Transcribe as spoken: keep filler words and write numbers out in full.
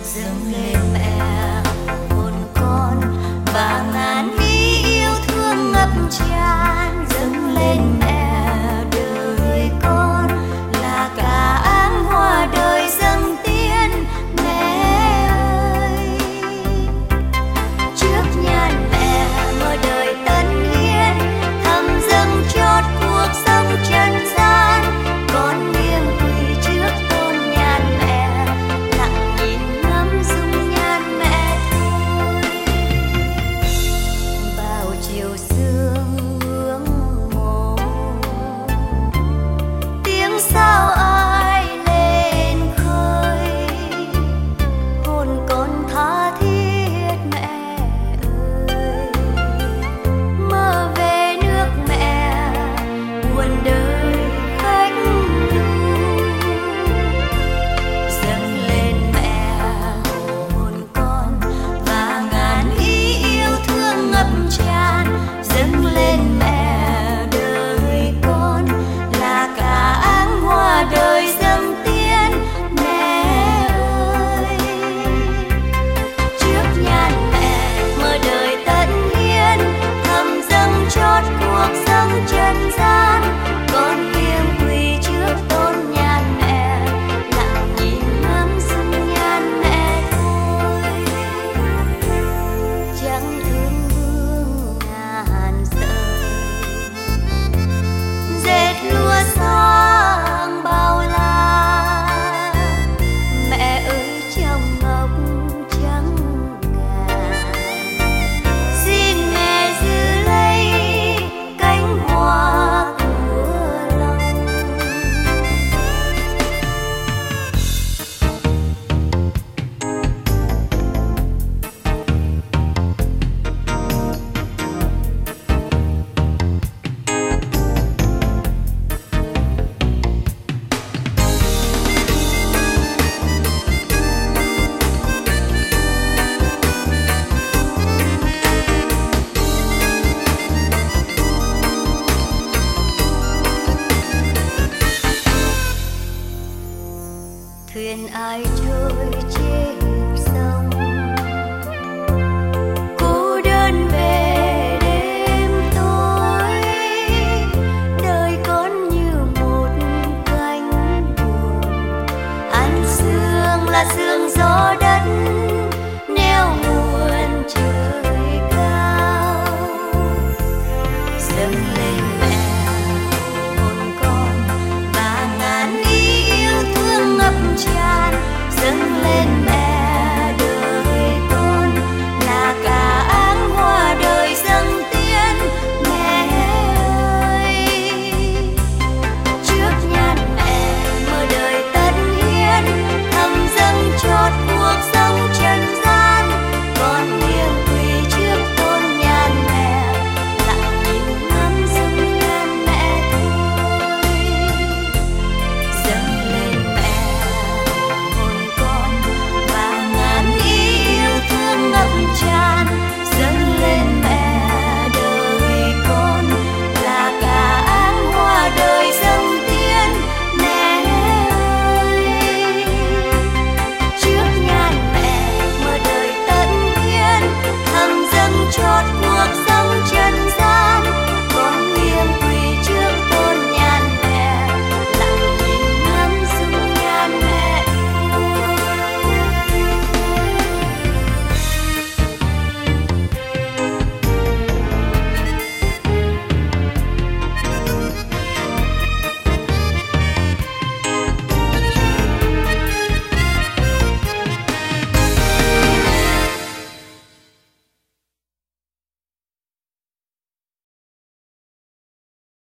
dâng lên mẹ hồn con, và ngàn ý yêu thương ngập tràn dâng lên mẹ đời con, là cả áng hoa đời dâng tiên mẹ ơi. Trước nhan mẹ mở đời tân hiến, thầm dâng chót cuộc sống trần gian, con nghiêng quỳ trước tôn nhan mẹ, lặng nhìn ngắm dung nhan mẹ thôi. Bao chiều sương hướng mồ, tiếng sao ai lên khơi, hồn con tha thiết mẹ ơi. Mơ về nước mẹ buồn đời khách du, dâng lên mẹ hồn con, và ngàn ý yêu thương ngập tràn dâng lên mẹ đời con, là cả áng hoa đời dâng tiên mẹ ơi. Trước nhan mẹ mở đời tận hiến, thầm dâng chót cuộc sống trần gian, con nghiêng quỳ trước tôn nhan mẹ, lặng nhìn ngắm dung nhan mẹ thôi. Chẳng thương vương ngàn sợi, dệt lúa sang bao la, mẹ ơi trong ngọc trắng ngà, xin mẹ giữ lấy cánh hoa của lòng. Thuyền ai trôi trên sông, cô đơn về đêm tối, đời con như một cánh buồm, ăn sương là sương gió